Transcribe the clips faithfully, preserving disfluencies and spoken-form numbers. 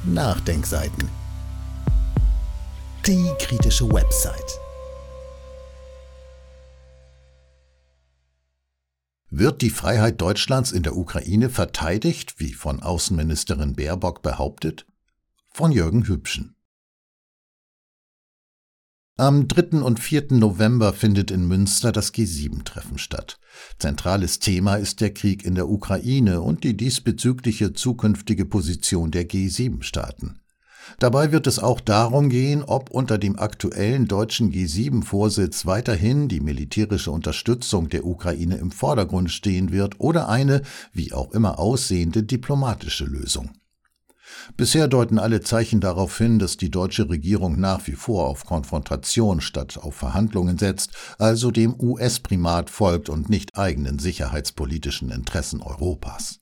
Nachdenkseiten. Die kritische Website. Wird die Freiheit Deutschlands in der Ukraine verteidigt, wie von Außenministerin Baerbock behauptet? Von Jürgen Hübschen. Am dritten und vierten November findet in Münster das G sieben Treffen statt. Zentrales Thema ist der Krieg in der Ukraine und die diesbezügliche zukünftige Position der G sieben Staaten. Dabei wird es auch darum gehen, ob unter dem aktuellen deutschen G sieben Vorsitz weiterhin die militärische Unterstützung der Ukraine im Vordergrund stehen wird oder eine, wie auch immer aussehende, diplomatische Lösung. Bisher deuten alle Zeichen darauf hin, dass die deutsche Regierung nach wie vor auf Konfrontation statt auf Verhandlungen setzt, also dem U S-Primat folgt und nicht eigenen sicherheitspolitischen Interessen Europas.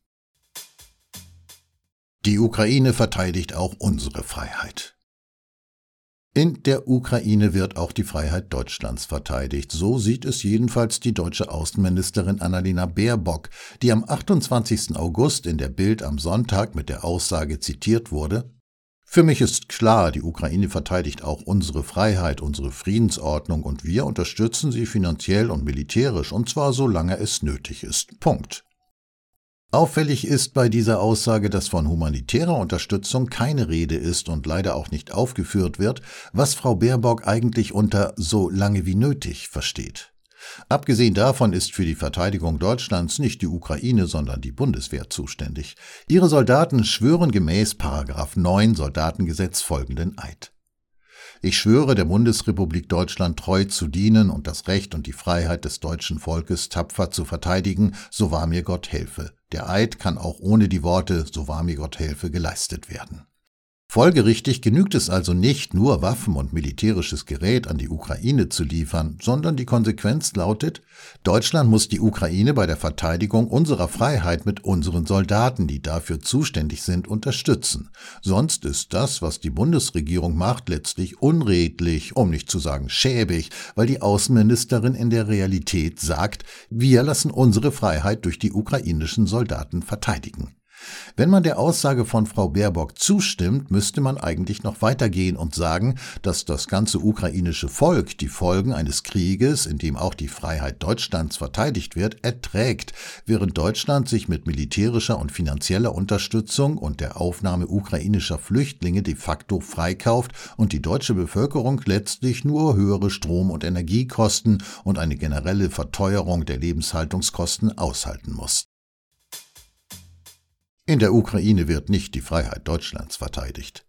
Die Ukraine verteidigt auch unsere Freiheit. In der Ukraine wird auch die Freiheit Deutschlands verteidigt. So sieht es jedenfalls die deutsche Außenministerin Annalena Baerbock, die am achtundzwanzigsten August in der Bild am Sonntag mit der Aussage zitiert wurde: Für mich ist klar, die Ukraine verteidigt auch unsere Freiheit, unsere Friedensordnung und wir unterstützen sie finanziell und militärisch, und zwar solange es nötig ist. Punkt. Auffällig ist bei dieser Aussage, dass von humanitärer Unterstützung keine Rede ist und leider auch nicht aufgeführt wird, was Frau Baerbock eigentlich unter so lange wie nötig versteht. Abgesehen davon ist für die Verteidigung Deutschlands nicht die Ukraine, sondern die Bundeswehr zuständig. Ihre Soldaten schwören gemäß Paragraph neun Soldatengesetz folgenden Eid: Ich schwöre, der Bundesrepublik Deutschland treu zu dienen und das Recht und die Freiheit des deutschen Volkes tapfer zu verteidigen, so wahr mir Gott helfe. Der Eid kann auch ohne die Worte „so wahr mir Gott helfe“ geleistet werden. Folgerichtig genügt es also nicht, nur Waffen und militärisches Gerät an die Ukraine zu liefern, sondern die Konsequenz lautet: Deutschland muss die Ukraine bei der Verteidigung unserer Freiheit mit unseren Soldaten, die dafür zuständig sind, unterstützen. Sonst ist das, was die Bundesregierung macht, letztlich unredlich, um nicht zu sagen schäbig, weil die Außenministerin in der Realität sagt, wir lassen unsere Freiheit durch die ukrainischen Soldaten verteidigen. Wenn man der Aussage von Frau Baerbock zustimmt, müsste man eigentlich noch weitergehen und sagen, dass das ganze ukrainische Volk die Folgen eines Krieges, in dem auch die Freiheit Deutschlands verteidigt wird, erträgt, während Deutschland sich mit militärischer und finanzieller Unterstützung und der Aufnahme ukrainischer Flüchtlinge de facto freikauft und die deutsche Bevölkerung letztlich nur höhere Strom- und Energiekosten und eine generelle Verteuerung der Lebenshaltungskosten aushalten muss. In der Ukraine wird nicht die Freiheit Deutschlands verteidigt.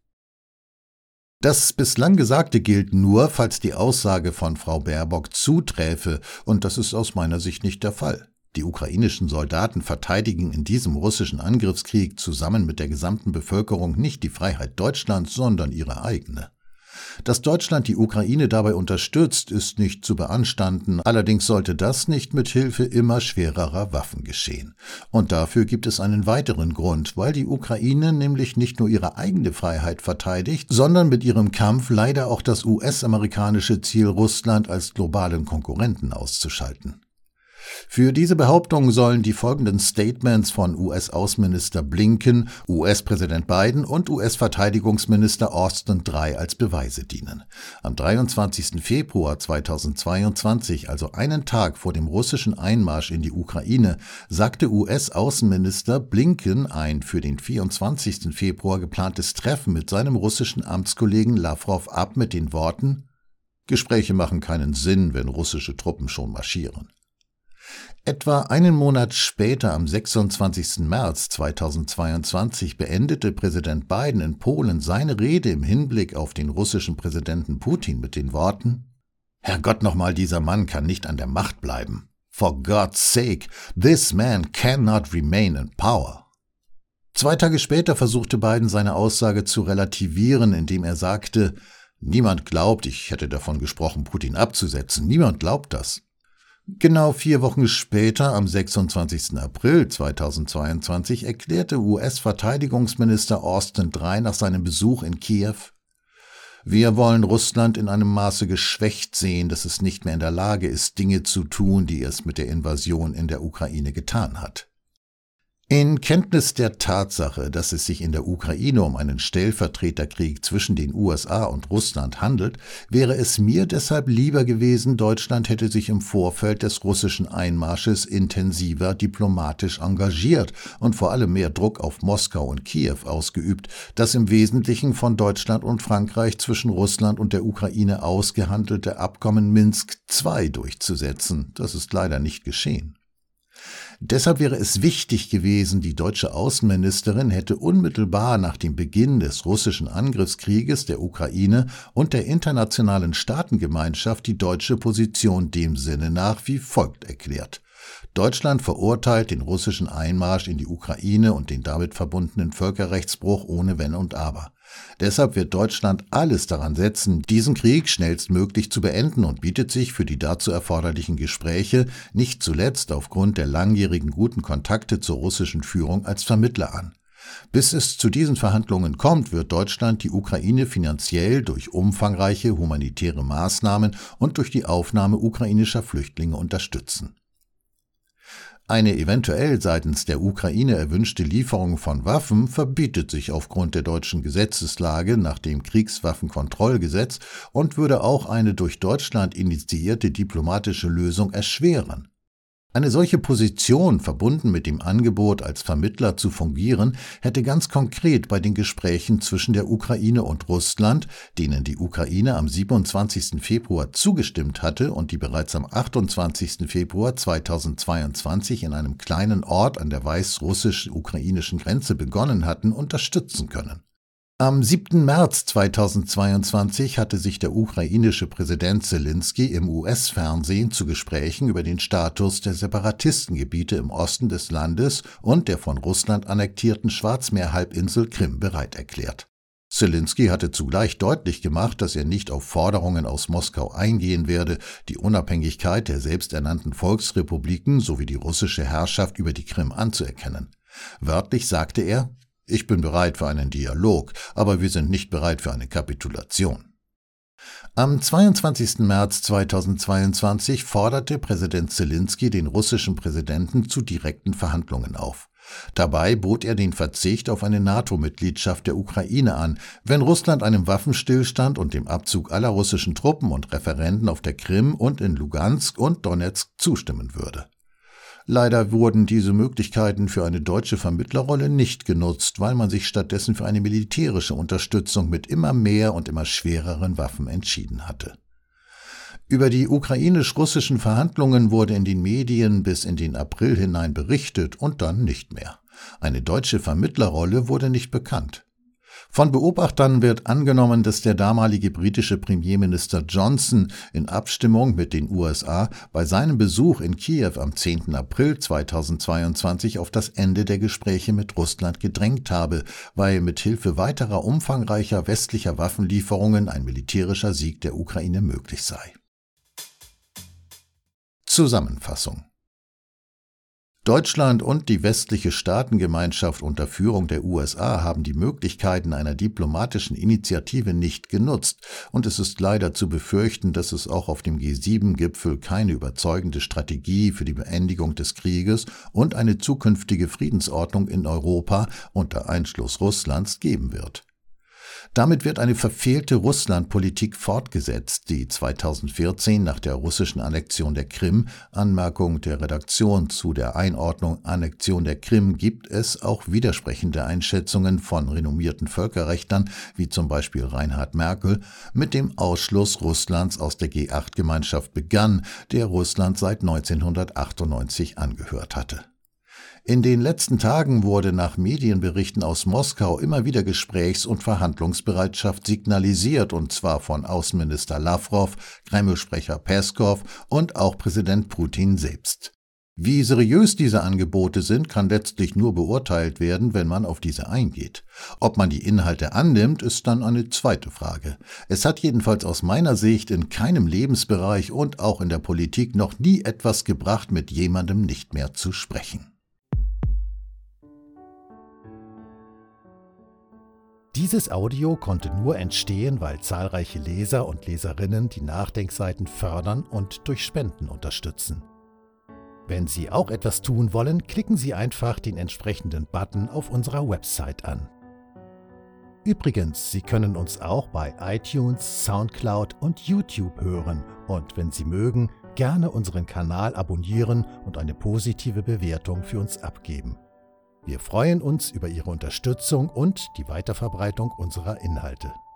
Das bislang Gesagte gilt nur, falls die Aussage von Frau Baerbock zuträfe, und das ist aus meiner Sicht nicht der Fall. Die ukrainischen Soldaten verteidigen in diesem russischen Angriffskrieg zusammen mit der gesamten Bevölkerung nicht die Freiheit Deutschlands, sondern ihre eigene. Dass Deutschland die Ukraine dabei unterstützt, ist nicht zu beanstanden, allerdings sollte das nicht mit Hilfe immer schwererer Waffen geschehen. Und dafür gibt es einen weiteren Grund, weil die Ukraine nämlich nicht nur ihre eigene Freiheit verteidigt, sondern mit ihrem Kampf leider auch das U S-amerikanische Ziel, Russland als globalen Konkurrenten auszuschalten. Für diese Behauptung sollen die folgenden Statements von U S-Außenminister Blinken, U S-Präsident Biden und U S-Verteidigungsminister Austin drei als Beweise dienen. Am dreiundzwanzigsten Februar zweitausendzweiundzwanzig, also einen Tag vor dem russischen Einmarsch in die Ukraine, sagte U S-Außenminister Blinken ein für den vierundzwanzigsten Februar geplantes Treffen mit seinem russischen Amtskollegen Lawrow ab mit den Worten: Gespräche machen keinen Sinn, wenn russische Truppen schon marschieren. Etwa einen Monat später, am sechsundzwanzigsten März zweitausendzweiundzwanzig, beendete Präsident Biden in Polen seine Rede im Hinblick auf den russischen Präsidenten Putin mit den Worten: Herrgott nochmal, dieser Mann kann nicht an der Macht bleiben. For God's sake, this man cannot remain in power. Zwei Tage später versuchte Biden seine Aussage zu relativieren, indem er sagte: Niemand glaubt, ich hätte davon gesprochen, Putin abzusetzen. Niemand glaubt das. Genau vier Wochen später, am sechsundzwanzigsten April zweitausendzweiundzwanzig, erklärte U S-Verteidigungsminister Austin drei nach seinem Besuch in Kiew: Wir wollen Russland in einem Maße geschwächt sehen, dass es nicht mehr in der Lage ist, Dinge zu tun, die es mit der Invasion in der Ukraine getan hat. In Kenntnis der Tatsache, dass es sich in der Ukraine um einen Stellvertreterkrieg zwischen den U S A und Russland handelt, wäre es mir deshalb lieber gewesen, Deutschland hätte sich im Vorfeld des russischen Einmarsches intensiver diplomatisch engagiert und vor allem mehr Druck auf Moskau und Kiew ausgeübt, das im Wesentlichen von Deutschland und Frankreich zwischen Russland und der Ukraine ausgehandelte Abkommen Minsk zwei durchzusetzen. Das ist leider nicht geschehen. Deshalb wäre es wichtig gewesen, die deutsche Außenministerin hätte unmittelbar nach dem Beginn des russischen Angriffskrieges der Ukraine und der internationalen Staatengemeinschaft die deutsche Position dem Sinne nach wie folgt erklärt. Deutschland verurteilt den russischen Einmarsch in die Ukraine und den damit verbundenen Völkerrechtsbruch ohne Wenn und Aber. Deshalb wird Deutschland alles daran setzen, diesen Krieg schnellstmöglich zu beenden und bietet sich für die dazu erforderlichen Gespräche, nicht zuletzt aufgrund der langjährigen guten Kontakte zur russischen Führung, als Vermittler an. Bis es zu diesen Verhandlungen kommt, wird Deutschland die Ukraine finanziell durch umfangreiche humanitäre Maßnahmen und durch die Aufnahme ukrainischer Flüchtlinge unterstützen. Eine eventuell seitens der Ukraine erwünschte Lieferung von Waffen verbietet sich aufgrund der deutschen Gesetzeslage nach dem Kriegswaffenkontrollgesetz und würde auch eine durch Deutschland initiierte diplomatische Lösung erschweren. Eine solche Position, verbunden mit dem Angebot, als Vermittler zu fungieren, hätte ganz konkret bei den Gesprächen zwischen der Ukraine und Russland, denen die Ukraine am siebenundzwanzigsten Februar zugestimmt hatte und die bereits am achtundzwanzigsten Februar zweitausendzweiundzwanzig in einem kleinen Ort an der weißrussisch-ukrainischen Grenze begonnen hatten, unterstützen können. Am siebten März zweitausendzweiundzwanzig hatte sich der ukrainische Präsident Selenskyj im U S-Fernsehen zu Gesprächen über den Status der Separatistengebiete im Osten des Landes und der von Russland annektierten Schwarzmeerhalbinsel Krim bereit erklärt. Selenskyj hatte zugleich deutlich gemacht, dass er nicht auf Forderungen aus Moskau eingehen werde, die Unabhängigkeit der selbsternannten Volksrepubliken sowie die russische Herrschaft über die Krim anzuerkennen. Wörtlich sagte er: Ich bin bereit für einen Dialog, aber wir sind nicht bereit für eine Kapitulation. Am zweiundzwanzigsten März zweitausendzweiundzwanzig forderte Präsident Selenskyj den russischen Präsidenten zu direkten Verhandlungen auf. Dabei bot er den Verzicht auf eine NATO-Mitgliedschaft der Ukraine an, wenn Russland einem Waffenstillstand und dem Abzug aller russischen Truppen und Referenden auf der Krim und in Lugansk und Donetsk zustimmen würde. Leider wurden diese Möglichkeiten für eine deutsche Vermittlerrolle nicht genutzt, weil man sich stattdessen für eine militärische Unterstützung mit immer mehr und immer schwereren Waffen entschieden hatte. Über die ukrainisch-russischen Verhandlungen wurde in den Medien bis in den April hinein berichtet und dann nicht mehr. Eine deutsche Vermittlerrolle wurde nicht bekannt. Von Beobachtern wird angenommen, dass der damalige britische Premierminister Johnson in Abstimmung mit den U S A bei seinem Besuch in Kiew am zehnten April zweitausendzweiundzwanzig auf das Ende der Gespräche mit Russland gedrängt habe, weil mit Hilfe weiterer umfangreicher westlicher Waffenlieferungen ein militärischer Sieg der Ukraine möglich sei. Zusammenfassung: Deutschland und die westliche Staatengemeinschaft unter Führung der U S A haben die Möglichkeiten einer diplomatischen Initiative nicht genutzt, und es ist leider zu befürchten, dass es auch auf dem G sieben Gipfel keine überzeugende Strategie für die Beendigung des Krieges und eine zukünftige Friedensordnung in Europa unter Einschluss Russlands geben wird. Damit wird eine verfehlte Russlandpolitik fortgesetzt, die zweitausendvierzehn nach der russischen Annexion der Krim, Anmerkung der Redaktion zu der Einordnung Annexion der Krim, gibt es auch widersprechende Einschätzungen von renommierten Völkerrechtlern, wie zum Beispiel Reinhard Merkel, mit dem Ausschluss Russlands aus der G acht Gemeinschaft begann, der Russland seit neunzehnhundertachtundneunzig angehört hatte. In den letzten Tagen wurde nach Medienberichten aus Moskau immer wieder Gesprächs- und Verhandlungsbereitschaft signalisiert, und zwar von Außenminister Lawrow, Kreml-Sprecher Peskow und auch Präsident Putin selbst. Wie seriös diese Angebote sind, kann letztlich nur beurteilt werden, wenn man auf diese eingeht. Ob man die Inhalte annimmt, ist dann eine zweite Frage. Es hat jedenfalls aus meiner Sicht in keinem Lebensbereich und auch in der Politik noch nie etwas gebracht, mit jemandem nicht mehr zu sprechen. Dieses Audio konnte nur entstehen, weil zahlreiche Leser und Leserinnen die Nachdenkseiten fördern und durch Spenden unterstützen. Wenn Sie auch etwas tun wollen, klicken Sie einfach den entsprechenden Button auf unserer Website an. Übrigens, Sie können uns auch bei iTunes, Soundcloud und YouTube hören und wenn Sie mögen, gerne unseren Kanal abonnieren und eine positive Bewertung für uns abgeben. Wir freuen uns über Ihre Unterstützung und die Weiterverbreitung unserer Inhalte.